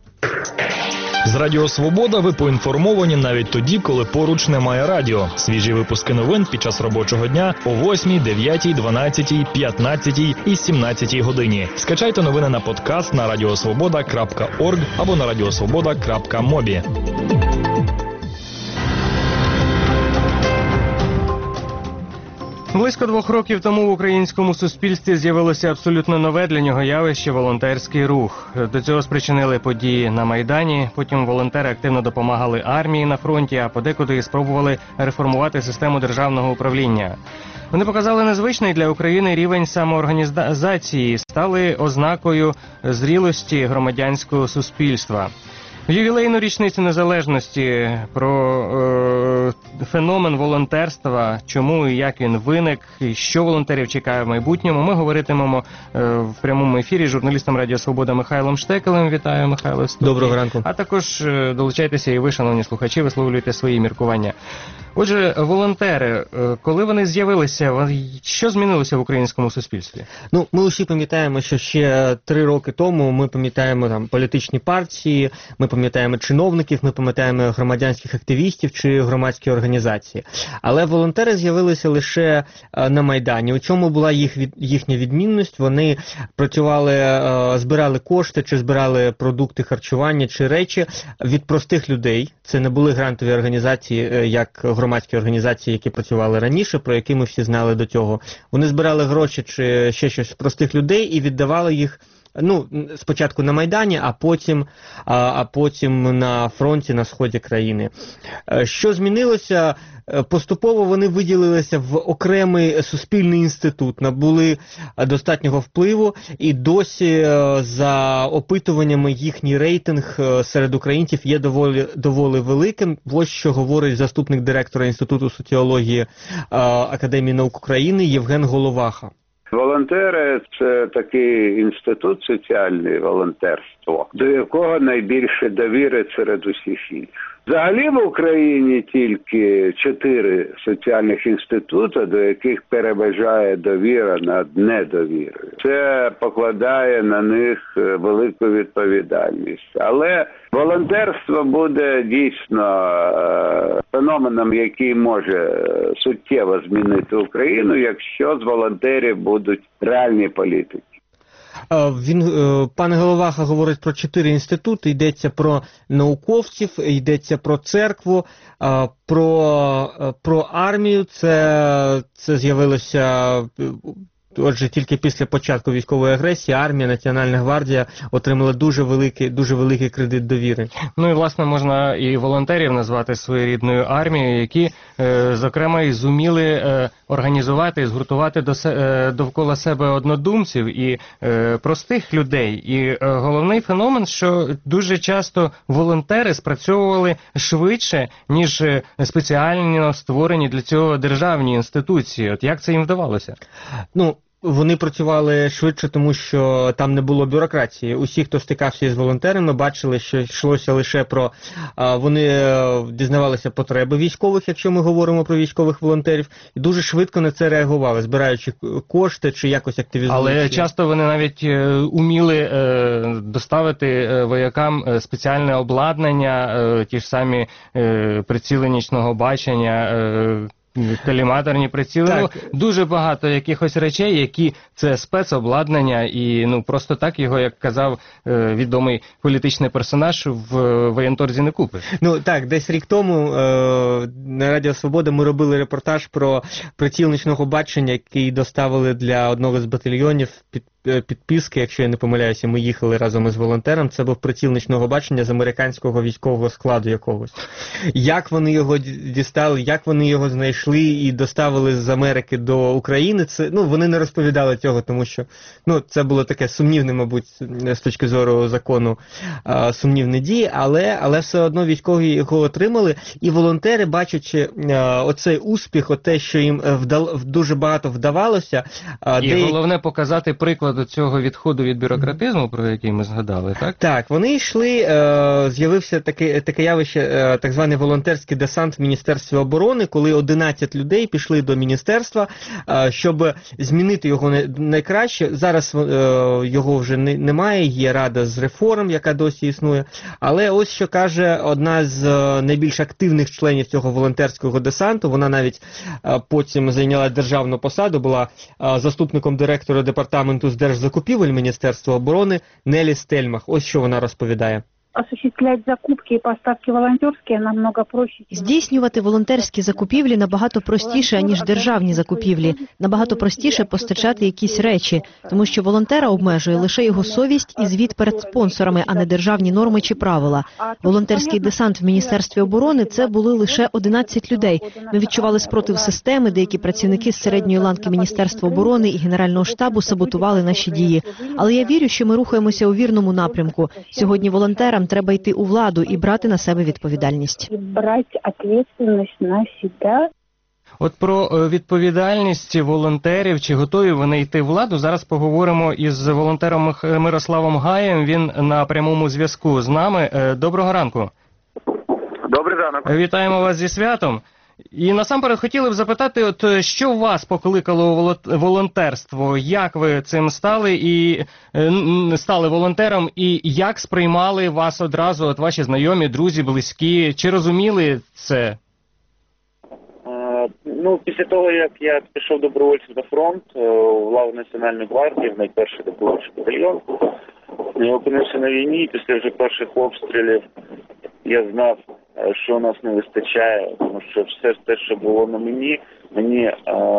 З Радіо Свобода ви поінформовані навіть тоді, коли поруч немає радіо. Свіжі випуски новин під час робочого дня о восьмій, дев'ятій, дванадцятій, п'ятнадцятій і сімнадцятій годині. Скачайте новини на подкаст на радіосвобода крапка орг або на радіосвобода крапка мобі. Близько двох років тому в українському суспільстві з'явилося абсолютно нове для нього явище – волонтерський рух. До цього спричинили події на Майдані, потім волонтери активно допомагали армії на фронті, а подекуди і спробували реформувати систему державного управління. Вони показали незвичний для України рівень самоорганізації, стали ознакою зрілості громадянського суспільства. В ювілейну річницю незалежності про е, феномен волонтерства, чому і як він виник, і що волонтерів чекає в майбутньому, ми говоритимемо е, в прямому ефірі з журналістом Радіо Свобода Михайлом Штекелем. Вітаю, Михайло. Доброго ранку. А також е, долучайтеся і ви, шановні слухачі, висловлюйте свої міркування. Отже, волонтери, е, коли вони з'явилися, що змінилося в українському суспільстві? Ну, ми усі пам'ятаємо, що ще три роки тому ми пам'ятаємо там політичні партії, ми пам'ятаємо чиновників, ми пам'ятаємо громадянських активістів чи громадські організації. Але волонтери з'явилися лише на Майдані. У чому була їх від, їхня відмінність? Вони працювали, збирали кошти, чи збирали продукти харчування, чи речі від простих людей. Це не були грантові організації, як громадські організації, які працювали раніше, про які ми всі знали до цього. Вони збирали гроші чи ще щось простих людей і віддавали їх, ну, спочатку на Майдані, а потім, а, а потім на фронті, на сході країни. Що змінилося? Поступово вони виділилися в окремий суспільний інститут, набули достатнього впливу, і досі за опитуваннями їхній рейтинг серед українців є доволі, доволі великим. Ось що говорить заступник директора Інституту соціології Академії наук України Євген Головаха. Волонтери – це такий інститут соціальний, волонтерство, до якого найбільше довіри серед усіх інших. Взагалі в Україні тільки чотири соціальних інститути, до яких переважає довіра над недовірою. Це покладає на них велику відповідальність. Але волонтерство буде дійсно феноменом, який може суттєво змінити Україну, якщо з волонтерів будуть реальні політики. Він, пане Головаха говорить про чотири інститути, йдеться про науковців, йдеться про церкву, про, про армію, це, це з'явилося... Отже, тільки після початку військової агресії армія, Національна гвардія отримала дуже великий, дуже великий кредит довіри. Ну і, власне, можна і волонтерів назвати своєрідною армією, які, е, зокрема, і зуміли е, організувати і згуртувати до, е, довкола себе однодумців і е, простих людей. І е, головний феномен, що дуже часто волонтери спрацьовували швидше, ніж спеціально створені для цього державні інституції. От як це їм вдавалося? Ну, вони працювали швидше, тому що там не було бюрократії. Усі, хто стикався із волонтерами, бачили, що йшлося лише про... Вони дізнавалися потреби військових, якщо ми говоримо про військових волонтерів, і дуже швидко на це реагували, збираючи кошти чи якось активізуючи. Але часто вони навіть уміли доставити воякам спеціальне обладнання, ті ж самі приціли нічного бачення, коліматорні приціли, ну, дуже багато якихось речей, які це спецобладнання, і ну просто так його, як казав е, відомий політичний персонаж, в е, воєнторзі не купиш. Ну так, десь рік тому е, на Радіо Свобода ми робили репортаж про приціл нічного бачення, який доставили для одного з батальйонів під підписки, якщо я не помиляюся, ми їхали разом із волонтером, це був приціл нічного бачення з американського військового складу якогось. Як вони його дістали, як вони його знайшли і доставили з Америки до України, це, ну, вони не розповідали цього, тому що, ну, це було таке сумнівне, мабуть, з точки зору закону, а, сумнівні дії, але, але все одно військові його отримали, і волонтери, бачачи а, оцей успіх, оте, що їм вдал, дуже багато вдавалося. А, і де... головне показати приклад до цього відходу від бюрократизму, про який ми згадали, так? Так, вони йшли, е, з'явився таке, таке явище, е, так званий волонтерський десант в Міністерстві оборони, коли одинадцять людей пішли до міністерства, е, щоб змінити його найкраще. Зараз е, його вже не, немає, є рада з реформ, яка досі існує, але ось що каже одна з е, найбільш активних членів цього волонтерського десанту, вона навіть е, потім зайняла державну посаду, була е, заступником директора департаменту з держзакупівель Міністерства оборони Нелі Стельмах. Ось що вона розповідає. осуществлять закупки и поставки волонтерские намного проще. Здійснювати волонтерські закупівлі набагато простіше, ніж державні закупівлі. Набагато простіше постачати якісь речі, тому що волонтера обмежує лише його совість і звіт перед спонсорами, а не державні норми чи правила. Волонтерський десант в Міністерстві оборони – це були лише одинадцять людей. Ми відчували спротив системи, деякі працівники з середньої ланки Міністерства оборони і Генерального штабу саботували наші дії. Але я вірю, що ми рухаємося у вірному напрямку. Сьогодні волонтерам волонтерам треба йти у владу і брати на себе відповідальність. Брати відповідальність на себе. От про відповідальність волонтерів, чи готові вони йти в владу, зараз поговоримо із волонтером Мирославом Гаєм. Він на прямому зв'язку з нами. Доброго ранку. Добрий ранок. Вітаємо вас зі святом. І насамперед хотіли б запитати, от що вас покликало у волонтерство? Як ви цим стали і стали волонтером, і як сприймали вас одразу от ваші знайомі, друзі, близькі? Чи розуміли це? Ну, після того, як я пішов добровольцем на фронт, в лаву Національної гвардії, в найперший добровольчий батальйон, я опинився на війні, і після вже перших обстрілів я знав, що у нас не вистачає, тому що все те, що було на мені, мені е,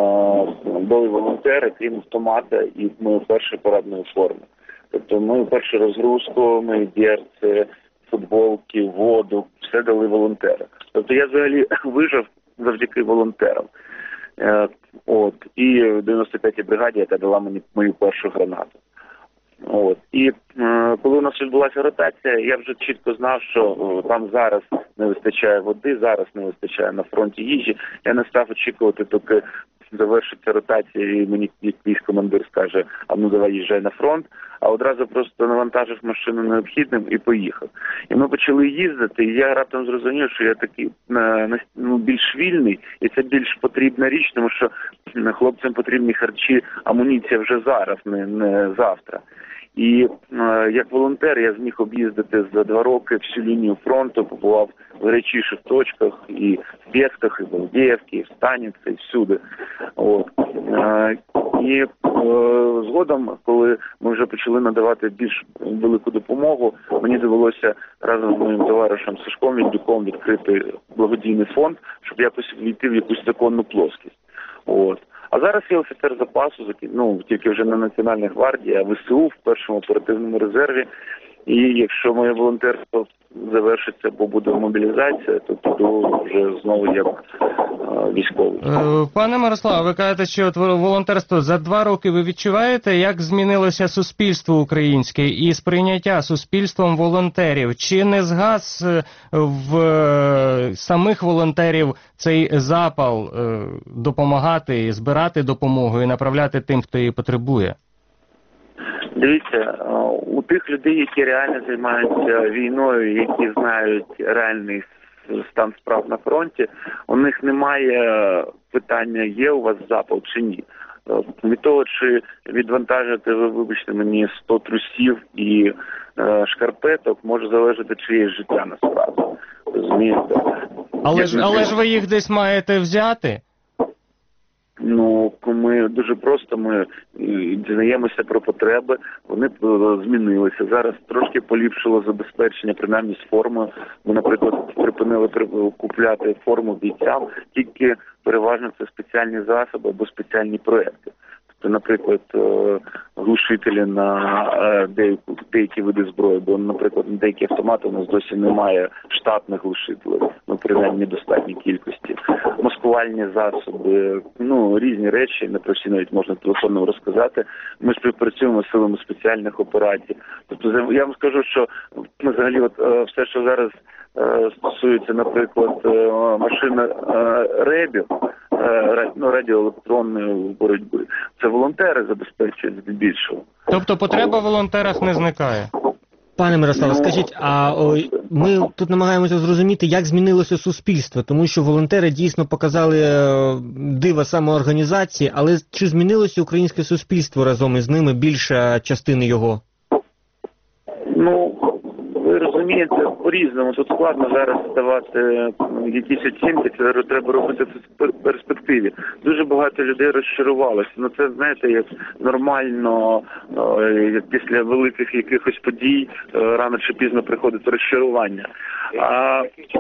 дали волонтери, крім автомата і мою першу парадну форму. Тобто мою першу розгрузку, мої берці, футболки, воду, все дали волонтери. Тобто я взагалі вижив завдяки волонтерам. Е, от. І в дев'яносто п'ятій бригаді, яка дала мені мою першу гранату. От. І е, коли у нас відбулася ротація, я вже чітко знав, що е, там зараз не вистачає води, зараз не вистачає на фронті їжі. Я не став очікувати, доки завершиться ротація і мені якийсь командир скаже, а ну давай їжджай на фронт, а одразу просто навантажив машину необхідним і поїхав. І ми почали їздити, і я раптом зрозумів, що я такий ну, більш вільний, і це більш потрібна річ, тому що хлопцям потрібні харчі, амуніція вже зараз, не, не завтра. І е, як волонтер я зміг об'їздити за два роки всю лінію фронту, побував в гарячіших точках, і в Пєсках, і в Авдіївці, і в Станиці, і всюди. От. Е, і е, згодом, коли ми вже почали надавати більш велику допомогу, мені довелося разом з моїм товаришем Сашком Віндюком відкрити благодійний фонд, щоб якось війти в якусь законну плоскість. От. А зараз я офіцер запасу, ну, тільки вже не Національної гвардії, а в ес у в першому оперативному резерві. І якщо моє волонтерство завершиться, бо буде мобілізація, то піду вже знову як е, військовий. Пане Мирославе, ви кажете, що от волонтерство за два роки ви відчуваєте, як змінилося суспільство українське і сприйняття суспільством волонтерів? Чи не згас в самих волонтерів цей запал допомагати, збирати допомогу і направляти тим, хто її потребує? Дивіться, у тих людей, які реально займаються війною, які знають реальний стан справ на фронті, у них немає питання, є у вас запал чи ні. Від того, чи відвантажити, ви вибачте мені, сто трусів і е, шкарпеток, може залежати чиєсь життя насправді. Розумієте? Але ж, але ж ви їх десь маєте взяти? Ну, ми дуже просто, ми дізнаємося про потреби, вони змінилися. Зараз трошки поліпшило забезпечення, принаймні з формою. Ми, наприклад, припинили купляти форму бійцям, тільки переважно це спеціальні засоби або спеціальні проекти. Тобто, наприклад, глушителі на деякі, деякі види зброї, бо, наприклад, на деякі автомати у нас досі немає штатних глушителів, ну, принаймні, недостатній кількості. Маскувальні засоби, ну, різні речі, не про всі навіть можна телефонно розказати. Ми співпрацюємо з силами спеціальних операцій. Тобто, я вам скажу, що взагалі от, все, що зараз стосується, наприклад, машини ребів, ну, радіоелектронної боротьби, це волонтери забезпечують здебільшого. Тобто потреба в волонтерах не зникає? Пане Мирославе, Ну, скажіть, а о, ми тут намагаємося зрозуміти, як змінилося суспільство, тому що волонтери дійсно показали е, диво самоорганізації, але чи змінилося українське суспільство разом із ними, більша частина його? Ну, ви розумієте, по-різному. Тут складно зараз ставати якісь оцінки, це треба робити в перспективі. Дуже багато людей розчарувалося. Ну це, знаєте, як нормально, як після великих якихось подій рано чи пізно приходить розчарування. А,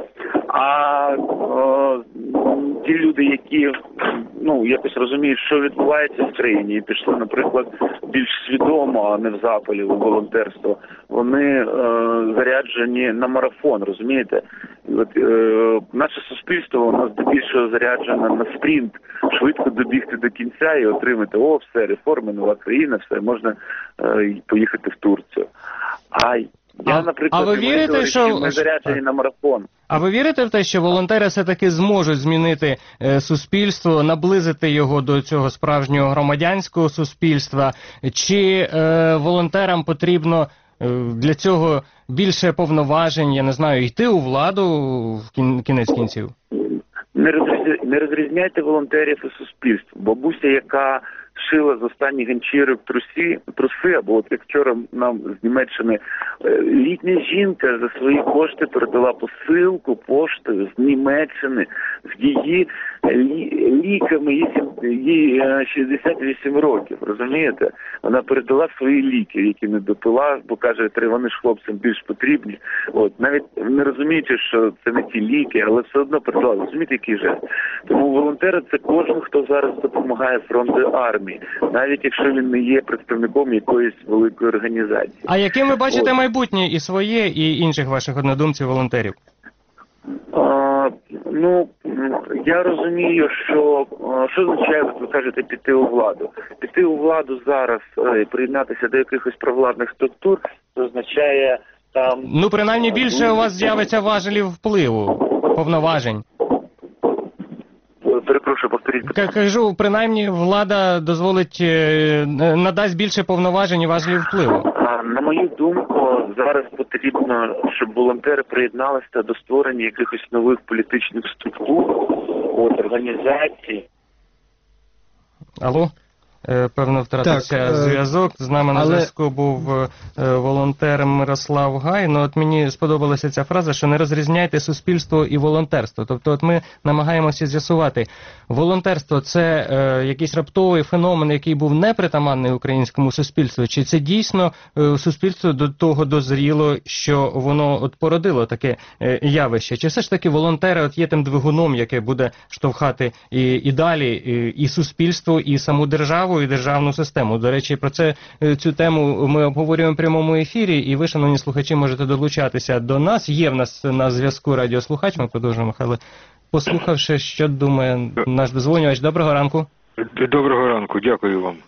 а о, ті люди, які ну якось розуміють, що відбувається в країні, і пішли, наприклад, більш свідомо, а не в запалі у волонтерство, вони е, заряджені на марафон, розумієте? От, е, наше суспільство у нас здебільшого заряджено на спринт, швидко добігти до кінця і отримати, о, все, реформи, нова країна, все, можна е, поїхати в Турцію. А Я, А- наприклад, а ви і мої вірите, товариші, що- ми заряджені так. на марафон. А ви вірите в те, що волонтери все-таки зможуть змінити е, суспільство, наблизити його до цього справжнього громадянського суспільства? Чи е, волонтерам потрібно е, для цього більше повноважень, я не знаю, йти у владу в кін- кінець кінців? Не, розріз... не розрізняйте волонтерів і суспільство. Бабуся, яка шила з останніх ганчірок трусі, труси, або от як вчора нам з Німеччини, е, літня жінка за свої кошти передала посилку поштою з Німеччини з її лі... ліками, їй, сім- їй е, шістдесят вісім років, розумієте? Вона передала свої ліки, які не допила, бо каже, «Три, вони ж хлопцям більш потрібні». От, навіть не розуміючи, що це не ті ліки, але все одно передала. Розумієте, який жест? Тому волонтери – це кожен, хто зараз допомагає фронту армії, навіть якщо він не є представником якоїсь великої організації. А яким ви бачите От. майбутнє і своє, і інших ваших однодумців-волонтерів? А, ну, м, я розумію, що а, що означає, як ви кажете, піти у владу. Піти у владу зараз, е, приєднатися до якихось провладних структур, це означає там... Ну, принаймні, більше у вас з'явиться важелів впливу, повноважень. Перепрошую, повторіть. К- Кажу, принаймні, влада дозволить, е, надасть більше повноважень і важелів впливу. А, на мою думку, зараз потрібно, щоб волонтери приєдналися до створення якихось нових політичних структур, от, організацій. Алло? Е, Певно, втратився Так, е, зв'язок. З нами на але- зв'язку був е, волонтер Мирослав Гай. Ну, от мені сподобалася ця фраза, що не розрізняйте суспільство і волонтерство. Тобто, от ми намагаємося з'ясувати, волонтерство – це е, якийсь раптовий феномен, який був непритаманний українському суспільству, чи це дійсно е, суспільство до того дозріло, що воно от породило таке е, явище? Чи все ж таки волонтери от є тим двигуном, яке буде штовхати і, і далі і, і суспільство, і саму державу, і державну систему? До речі, про це е, цю тему ми обговорюємо в прямому ефірі, і ви, шановні слухачі, можете долучатися до нас. Є в нас на зв'язку радіослухач, ми продовжуємо, але послухавши, що думає наш дозвонювач. Доброго ранку. Доброго ранку, дякую вам.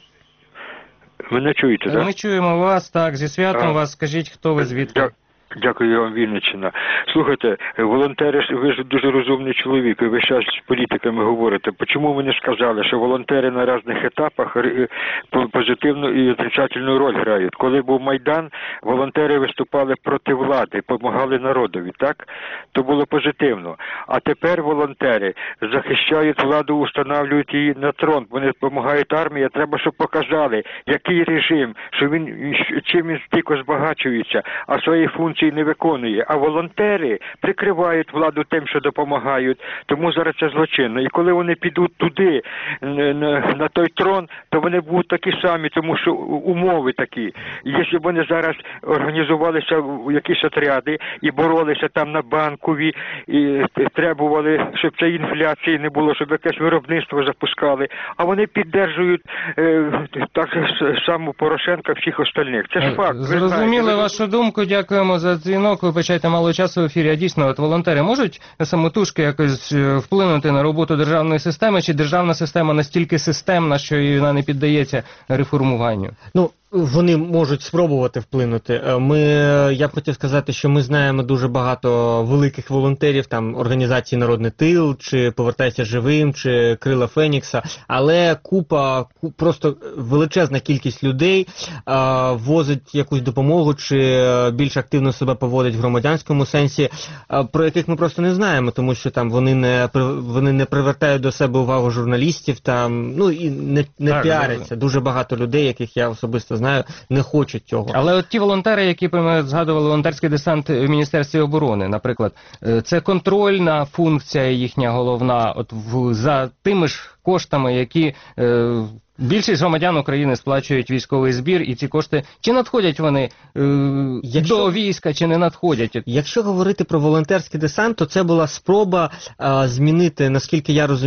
Мене чуєте, так? Ми чуємо вас, так, зі святом А. вас. Скажіть, хто ви, звідки? Дя- Дякую вам, Вінниччина. Слухайте, волонтери, ж- ви ж дуже розумний чоловік, і ви зараз з політиками говорите. Чому ви не сказали, що волонтери на різних етапах ре- по- позитивну і отрицательну роль грають? Коли був Майдан, волонтери виступали проти влади, допомагали народові, так? То було позитивно. А тепер волонтери захищають владу, встановлюють її на трон, вони допомагають армії, треба, щоб показали, який режим, що він, чим він стільки збагачується, а свої функції не виконує. А волонтери прикривають владу тим, що допомагають. Тому зараз це злочинно. І коли вони підуть туди, на, на, на той трон, то вони будуть такі самі, тому що умови такі. І якщо б вони зараз організувалися в якісь отряди і боролися там на Банковій, і требували, щоб цієї інфляції не було, щоб якесь виробництво запускали, а вони піддержують е, так само Порошенка, всіх остальних. Це ж факт. Ви Зрозуміли знаєте, ви- вашу думку, дякуємо за дзвінок. Вибачайте, мало часу в ефірі. А дійсно, от волонтери можуть самотужки якось е, вплинути на роботу державної системи, чи державна система настільки системна, що і вона не піддається реформуванню? Ну, вони можуть спробувати вплинути. Е, Ми, я б хотів сказати, що ми знаємо дуже багато великих волонтерів, там, організації «Народний тил», чи «Повертайся живим», чи «Крила Фенікса», але купа, ку- просто величезна кількість людей е, возить якусь допомогу, чи е, більш активно себе поводить в громадянському сенсі, е, про яких ми просто не знаємо, тому що там вони не, при- вони не привертають до себе увагу журналістів, там, ну і не, не Так, піаряться. Дуже багато людей, яких я особисто знаю, не хочуть цього. Але от ті волонтери, які ми згадували, волонтерський десант в Міністерстві оборони, наприклад, е, це контрольна функція їхня головна, от в, за тими ж коштами, які е, більшість громадян України сплачують військовий збір, і ці кошти, чи надходять вони е, Якщо- до війська, чи не надходять? Якщо говорити про волонтерський десант, то це була спроба а, змінити, наскільки я розумію,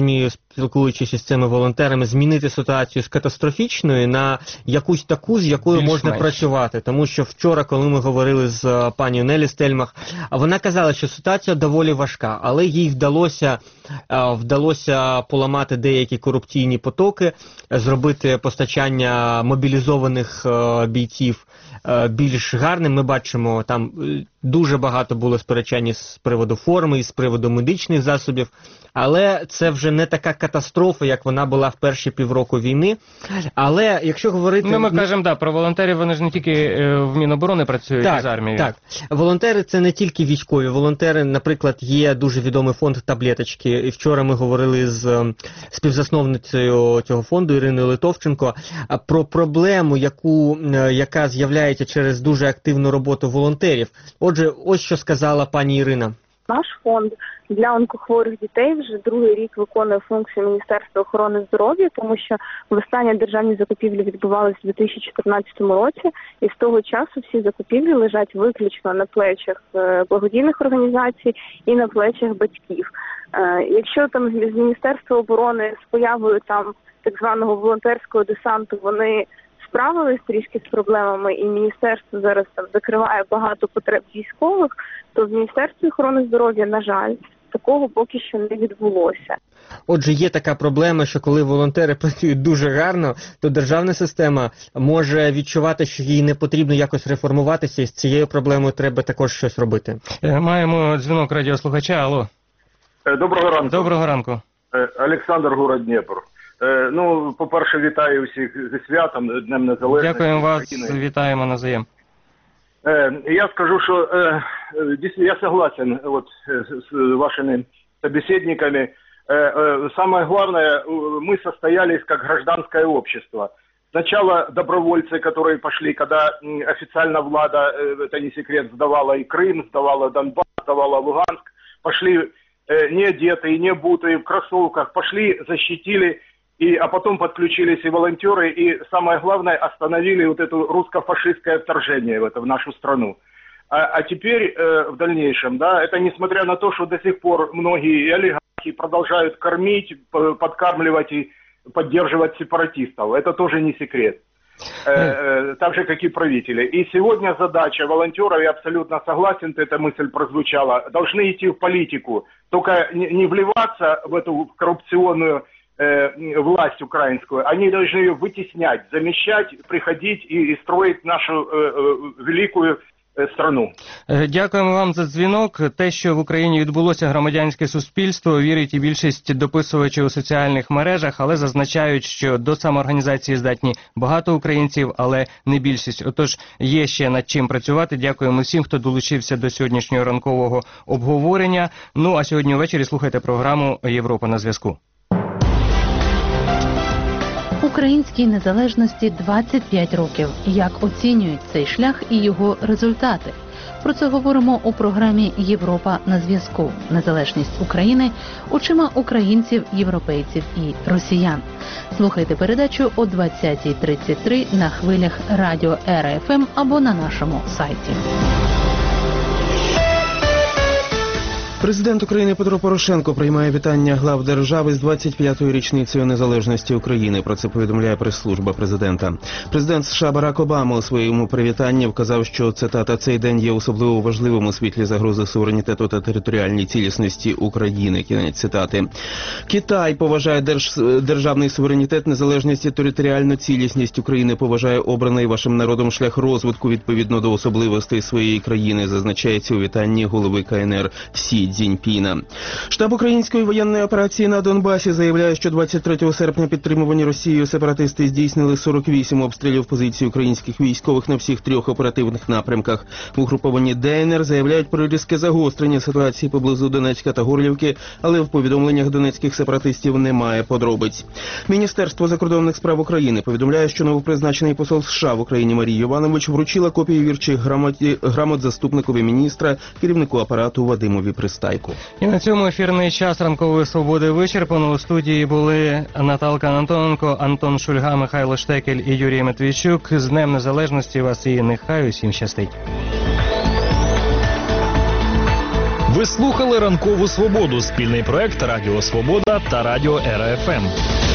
спілкуючись із цими волонтерами, змінити ситуацію з катастрофічної на якусь таку, з якою Більш можна менш. працювати. Тому що вчора, коли ми говорили з е, пані Нелі Стельмах, вона казала, що ситуація доволі важка, але їй вдалося, е, вдалося поламати деякі корупційні потоки, зробити постачання мобілізованих е, бійців е, більш гарним. Ми бачимо, там е, дуже багато було сперечань з приводу форми і з приводу медичних засобів, але це вже не така катастрофа, як вона була в перші півроку війни. Але якщо говорити... Ну, ми кажемо, да, про волонтерів, вони ж не тільки е, в Міноборони працюють, так, з армією. Так, волонтери це не тільки військові. Волонтери, наприклад, є дуже відомий фонд «Таблеточки». І вчора ми говорили з е, співзасновницею цього фонду Іриною Литовченко а, про проблему, яку, е, яка з'являється через дуже активну роботу волонтерів. Отже, ось що сказала пані Ірина. Наш фонд для онкохворих дітей вже другий рік виконує функцію Міністерства охорони здоров'я, тому що востаннє державні закупівлі відбувалися в дві тисячі чотирнадцятому році, і з того часу всі закупівлі лежать виключно на плечах благодійних організацій і на плечах батьків. Якщо там з Міністерства оборони з появою там так званого волонтерського десанту вони справились трішки з проблемами, і міністерство зараз там закриває багато потреб військових, то в Міністерстві охорони здоров'я, на жаль, такого поки що не відбулося. Отже, є така проблема, що коли волонтери працюють дуже гарно, то державна система може відчувати, що їй не потрібно якось реформуватися, і з цією проблемою треба також щось робити. Маємо дзвінок радіослухача. Алло. Доброго ранку. Доброго ранку. Олександр, город Дніпро. Ну, по-перше, вітаю всіх зі святом, Днем Незалежності. Дякуємо вас, вітаємо навзаєм. Я скажу, что я согласен вот с вашими собеседниками. Самое главное, мы состоялись как гражданское общество. Сначала добровольцы, которые пошли, когда официально влада, это не секрет, сдавала и Крым, сдавала Донбасс, сдавала Луганск, пошли не одетые, не обутые, в кроссовках, пошли, защитили. И, а потом подключились и волонтеры, и самое главное, остановили вот это русско-фашистское вторжение в, это, в нашу страну. А, а теперь, э, в дальнейшем, да, это несмотря на то, что до сих пор многие олигархи продолжают кормить, подкармливать и поддерживать сепаратистов. Это тоже не секрет. Э, э, так же, как и правители. И сегодня задача волонтеров, я абсолютно согласен, эта мысль прозвучала, должны идти в политику. Только не, не вливаться в эту коррупционную власть украинскую, они должны ее вытеснять, замещать, приходить и, и строить нашу э, э, великую э, страну. Дякуємо вам за дзвінок. Те, що в Україні відбулося громадянське суспільство, вірить і більшість дописувачів у соціальних мережах, але зазначають, що до самоорганізації здатні багато українців, але не більшість. Отож, є ще над чим працювати. Дякуємо всім, хто долучився до сьогоднішнього ранкового обговорення. Ну, а сьогодні ввечері слухайте програму «Європа на зв'язку». Українській незалежності двадцять п'ять років. Як оцінюють цей шлях і його результати? Про це говоримо у програмі «Європа на зв'язку. Незалежність України очима українців, європейців і росіян». Слухайте передачу о двадцятій тридцять три на хвилях радіо Ера Еф Ем або на нашому сайті. Президент України Петро Порошенко приймає вітання глав держави з двадцять п'ятою річницею незалежності України. Про це повідомляє прес-служба президента. Президент США Барак Обама у своєму привітанні вказав, що, цитата, «цей день є особливо важливим у світлі загрози суверенітету та територіальній цілісності України». Кінець цитати. Китай поважає держ... державний суверенітет, незалежність і територіальну цілісність України, поважає обраний вашим народом шлях розвитку відповідно до особливостей своєї країни, зазначається у вітанні голови Ка Ен Ер Сі Цзіньпіна. Штаб української воєнної операції на Донбасі заявляє, що двадцять третього серпня підтримувані Росією сепаратисти здійснили сорок вісім обстрілів позицій українських військових на всіх трьох оперативних напрямках. В угрупованні Де Ен Ер заявляють про різке загострення ситуації поблизу Донецька та Горлівки, але в повідомленнях донецьких сепаратистів немає подробиць. Міністерство закордонних справ України повідомляє, що новопризначений посол США в Україні Марія Йованович вручила копію вірчих грамоті... грамот заступникові міністра, керівнику апарату Вадимові Пристайку. І на цьому ефірний час ранкової свободи вичерпано. У студії були Наталка Антоненко, Антон Шульга, Михайло Штекель і Юрій Матвійчук. З Днем Незалежності вас і нехай усім щастить. Ви слухали «Ранкову свободу» – спільний проект Радіо Свобода та Радіо ЕРА-ФМ.